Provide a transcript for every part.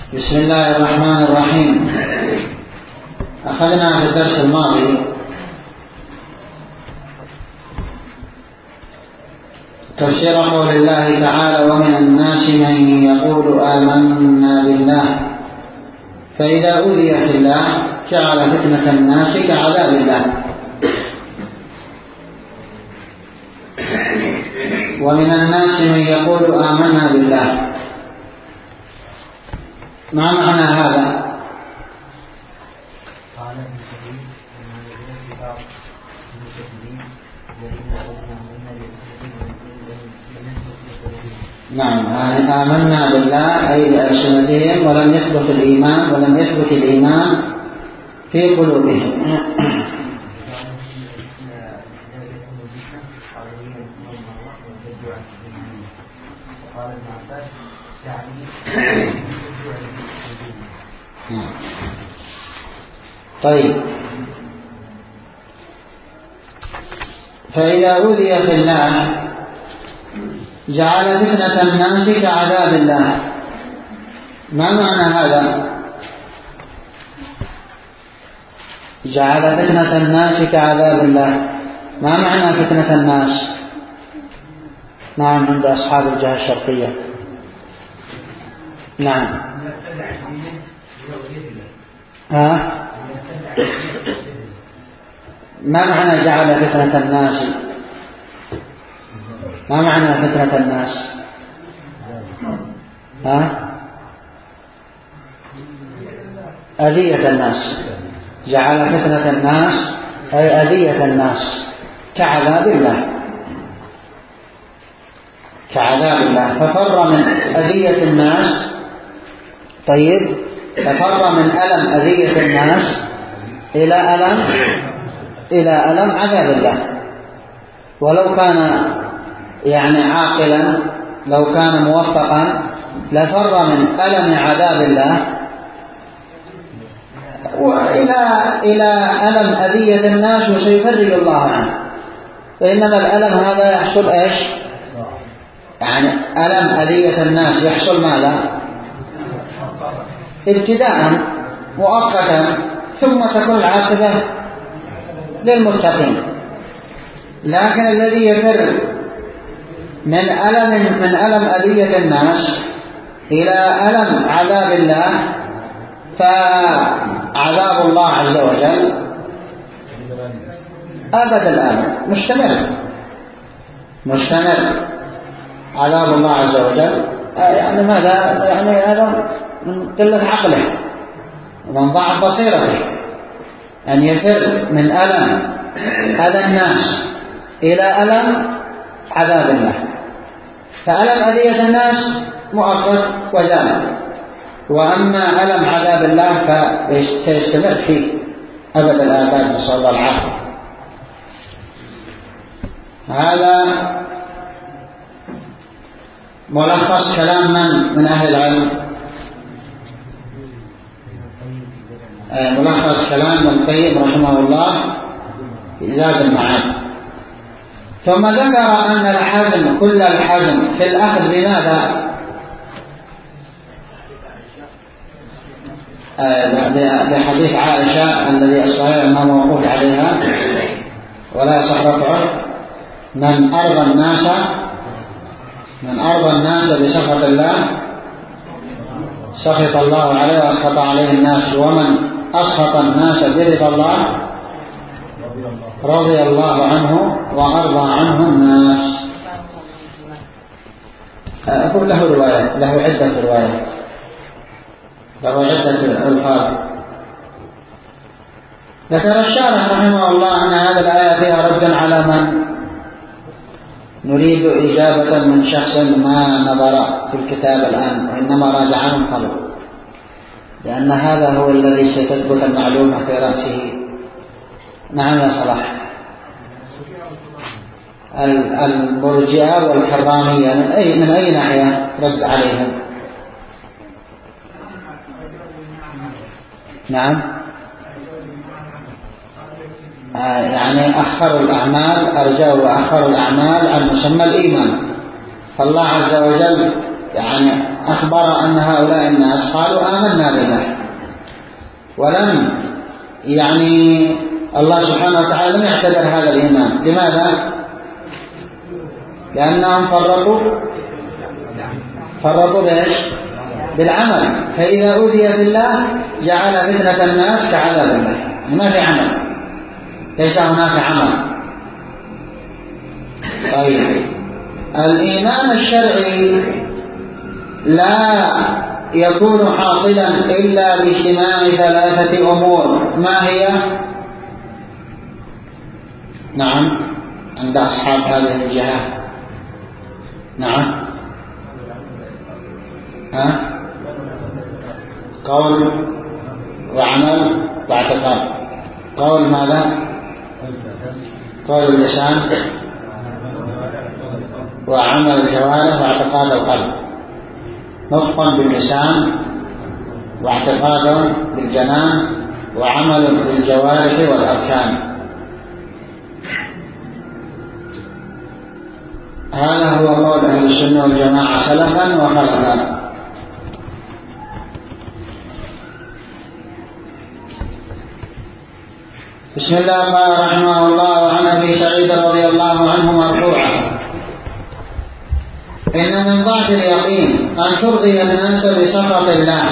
بسم الله الرحمن الرحيم. أخذنا في الدرس الماضي تفسير قول الله تعالى: ومن الناس من يقول آمنا بالله فإذا أوذي في الله جعل فتنة الناس كعذاب الله. ومن الناس من يقول آمنا بالله، ما معنى هذا؟ نعم، آمنا بالله أي بألسنتهم ولم يثبت الإيمان في قلوبهم. طيب، فإذا أوذي في الله جعل فتنة الناس كعذاب الله. ما معنى هذا؟ جعل فتنة الناس كعذاب الله، ما معنى فتنة الناس؟ نعم، عند أصحاب الجهة الشرقية. نعم. ما معنى جعل فتنة الناس؟ ما معنى فتنة الناس؟ أذية الناس. جعل فتنة الناس أي أذية الناس كعذاب الله، ففر من أذية الناس. طيب، ففر من ألم أذية الناس إلى ألم عذاب الله. ولو كان عاقلا، لو كان موفقا لفر من ألم عذاب الله إلى ألم أذية الناس وسيفرج الله عنه. وإنما الألم هذا يحصل إيش؟ ألم أذية الناس يحصل ماذا؟ ابتداء مؤقتا، ثم تكون العاقبة للمتقين. لكن الذي يفر من ألم أذية الناس إلى ألم عذاب الله، فعذاب الله عز وجل أبد الآبد مستمر. عذاب الله عز وجل ماذا؟ هذا من قلة عقله ومن ضعف بصيرته، أن يفر من ألم أذى الناس إلى ألم عذاب الله. فألم أذية الناس مؤقت وزال، وأما ألم عذاب الله فيستمر فيه أبد الآباد، نسأل الله العافية. هذا ملخص كلام من أهل العلم، ملخص كلام ابن القيم رحمه الله في زاد المعاد. ثم ذكر أن الحزم، كل الحزم في الأخذ بماذا؟ بحديث عائشة الذي الصحيح ما موقوف عليها ولا يصح رفعه: من أرضى الناس بسخط الله سخط الله عليه وأسخط عليه الناس، ومن أسخط الناس برضا الله رضي الله عنه وأرضى عنه الناس. أقول له رواية، له عدة روايات، له عدة ألفاظ. ذكر الشارح رحمه الله أن هذه الآية فيها رد على من نريد إجابة من شخص ما نظر في الكتاب الآن وإنما راجع من قبل، لأن هذا هو الذي ستثبت المعلومة في رأسه. نعم يا صلاح. المرجئة والكرامية من أي ناحية رد عليهم؟ نعم، أخروا الأعمال، أرجعوا وأخروا الأعمال عن مسمى الإيمان. فالله عز وجل أخبر أن هؤلاء الناس قالوا آمنا بالله، ولم الله سبحانه وتعالى لم يعتبر هذا الإيمان. لماذا؟ لأنهم فرطوا بإيش؟ بالعمل. فإذا أوذي بالله جعل فتنة الناس كعذاب الله، ما في عمل، ليس هناك عمل. طيب، الإيمان الشرعي لا يكون حاصلا إلا باجتماع ثلاثة أمور. ما هي؟ نعم، عند أصحاب هذه الجهات. نعم، قول وعمل واعتقاد. قول ماذا؟ قول اللسان وعمل الجوارح واعتقاد القلب. نطق باللسان واعتقاد بالجنان وعمل بالجوارح والأركان. هذا هو قول أهل السنة والجماعة سلفا وخلفا. بسم الله. قال رحمه الله: عن أبي سعيد رضي الله عنه مرفوعا: إن من ضعف اليقين أن ترضي الناس بسخط الله،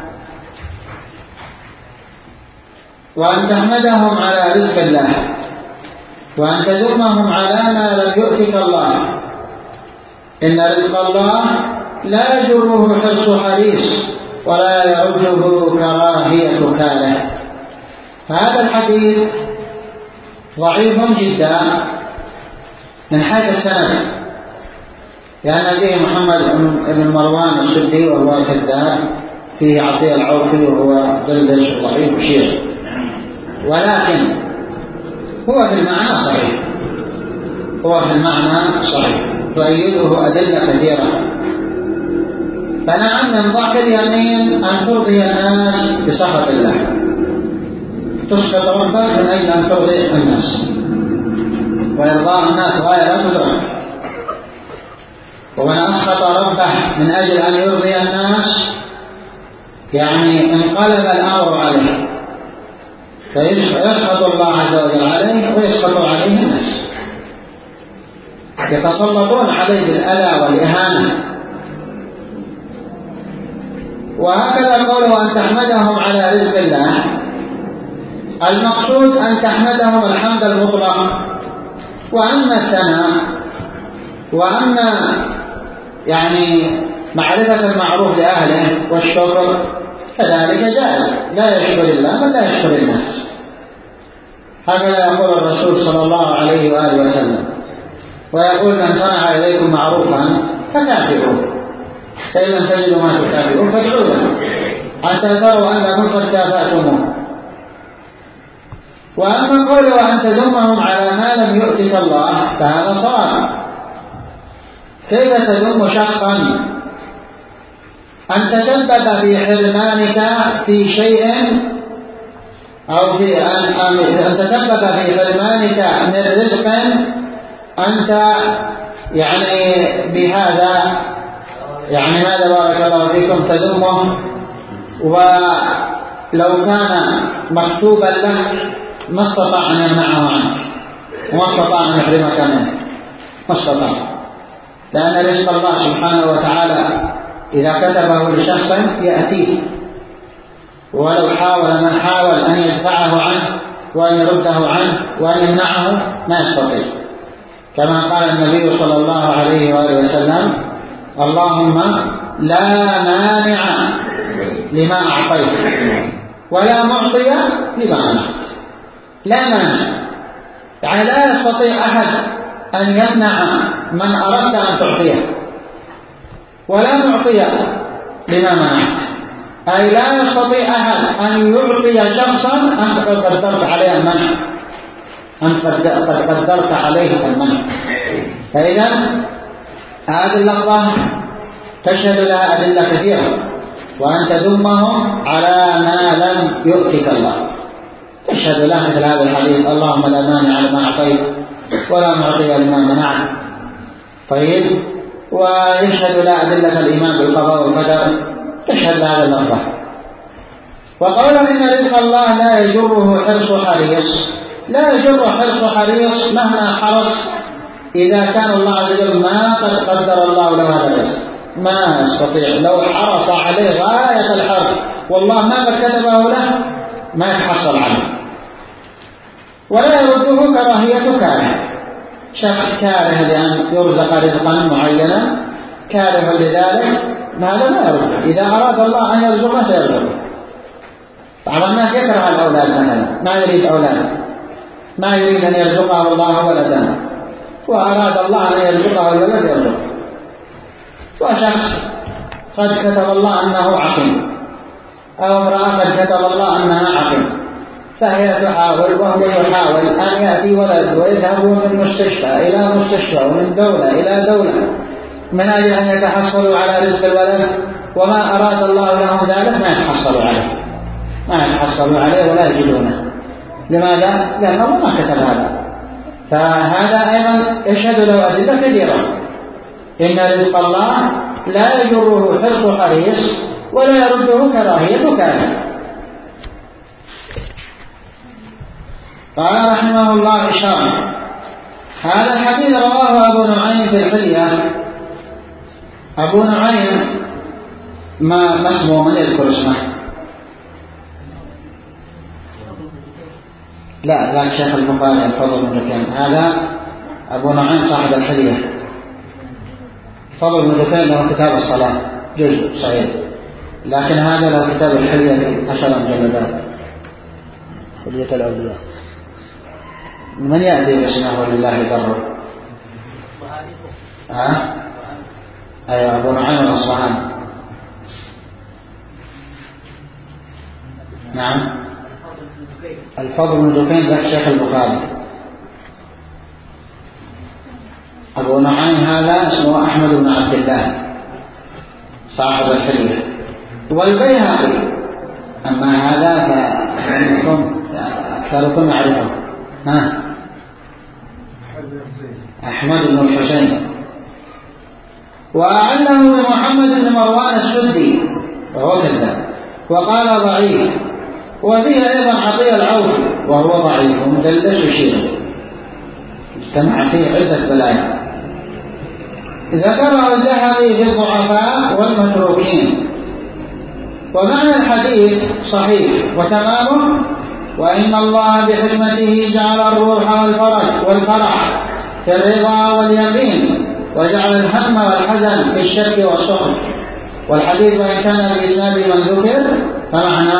وأن تحمدهم على رزق الله، وأن تذمهم على ما لم يؤتك الله. إن رزق الله لا يجره حرص حريص ولا يعده كراهية كاره. فهذا الحديث ضعيف جدا من حيث السند، لأن فيه محمد بن مروان السدي وهو الكذاب، فيه عطية العوفي وهو دلدش ضعيف شيخ، ولكن هو في المعنى صحيح، تؤيده أدلة كثيرة. فنعم، من ضعف اليقين أن ترضي الناس بسخط الله، تسخط ربك من أجل أن ترضي الناس، وإرضاء الناس غاية لا تدرك. ومن أسخط ربه من أجل أن يرضي الناس انقلب الأمر عليه، فيسخط الله عز وجل عليه ويسخط عليه الناس، يتسلطون عليه بالأذى والإهانة. وهكذا قوله أن تحمدهم على رزق الله، المقصود أن تحمدهم الحمد المطلق، وأما الثناء وأما معرفة المعروف لأهله والشكر كذلك جائز، لا يشكر الله بل لا يشكر الناس. هكذا يقول الرسول صلى الله عليه وآله وسلم، ويقول: من صنع إليكم معروفا فكافئوه، فإن لم تجدوا ما تكافئوه فادعوا له حتى تروا أنكم قد كافأتموه. وأما قوله أن تذمهم على ما لم يؤتك الله فهذا صعب. كيف تذم شخصا أن تسبب في حرمانك في شيء، أو في أن تسبب في حرمانك من رزق أنت بهذا ماذا بارك الله فيكم تذمه، ولو كان مكتوبا لك ما استطاع أن يمنعه عنك وما استطاع أن يحرمك منه، ما استطاع، لأن رزق الله سبحانه وتعالى إذا كتبه لشخص يأتيه، ولو حاول من حاول أن يدفعه عنه وأن يرده عنه وأن يمنعه ما يستطيع، كما قال النبي صلى الله عليه وآله وسلم: اللهم لا مانع لما أعطيت ولا معطي لما منعت. لا مانع، لا يستطيع أحد أن يمنع من أردت أن تعطيه، ولا معطي لما منعت، أي لا يستطيع أحد أن يعطي شخصا أنت قد قدرت عليه المنع، قد قدرت عليه المنع. فإذا هذه اللفظة تشهد لها أدلة كثيرة، وأن تذمهم على ما لم يؤتك الله تشهد لها مثل هذا الحديث: اللهم لا مانع لما أعطيت ولا معطي لما منعت. طيب، ويشهد لا أدلة الإيمان بالقضاء والقدر يشهد لهذا اللفظة. وقوله إن رزق الله لا يجره حرص حريص، لا يجر حرص حريص مهما حرص إذا كان الله عز وجل ما قد قدر الله له هذا الرزق، ما يستطيع. لو حرص عليه غاية الحرص والله ما قد كتبه له ما يتحصل عليه. ولا يرده كراهية كاره، شخص كاره لأن يرزق رزقا معينا كاره لذلك هذا لا يرده. إذا أراد الله أن يرزقه سيرزقه. بعض الناس يكره الأولاد مثلا، ما يريد أولاد، ما يريد أن يرزقه الله ولدا، وأراد الله أن يرزقه الولد يرزقه. وشخص قد كتب الله أنه عقيم، أو امرأة قد كتب الله أنها عقيم، فهي تحاول وهو يحاول أن يأتي ولد، ويذهبون من مستشفى إلى مستشفى ومن دولة إلى دولة من أجل أن يتحصلوا على رزق الولد، وما أراد الله لهم ذلك ما يتحصلوا عليه، ما يتحصلوا عليه ولا يجدونه. لماذا؟ لأن الله ما كتب هذا. فهذا أيضا يشهد له أدلة كثيرة. إن رزق الله لا يجره حرص حريص ولا يرده كراهية كاره. قال رحمه الله إشارة: هذا الحديث رواه أبو نعيم في الحلية. أبو نعيم ما اسمه؟ من يذكر اسمه؟ لا شيخ البخاري الفضل بن دكين، هذا أبو نعيم صاحب الحلية. الفضل بن دكين له كتاب الصلاة جزء صغير، لكن هذا له كتاب الحلية في 10 مجلدات، حلية الأولياء. من يأتي باسمه ولله ضره؟ أيوة أبو نعيم الأصبهاني. نعم الفضل بن دكين ذاك شيخ البخاري. أبو نعيم هذا اسمه أحمد بن عبد الله صاحب الحلية. والبيهقي أما هذا فأكثركم يعرفه، أحمد بن الحسين. وأعله محمد بن مروان السدي وهو كذاب وقال ضعيف. وفيه أيضا عطية العوفي وهو ضعيف مدلس وشير، اجتمع فيه عدة بلايا. ذكره الذهبي في الضعفاء والمتروكين. ومعنى الحديث صحيح وتمامه: وإن الله بحكمته جعل الروح والفرح في الرضا واليقين، وجعل الهم والحزن في الشك والسخط. والحديث وإن كان بإسناد من ذكر فمعناه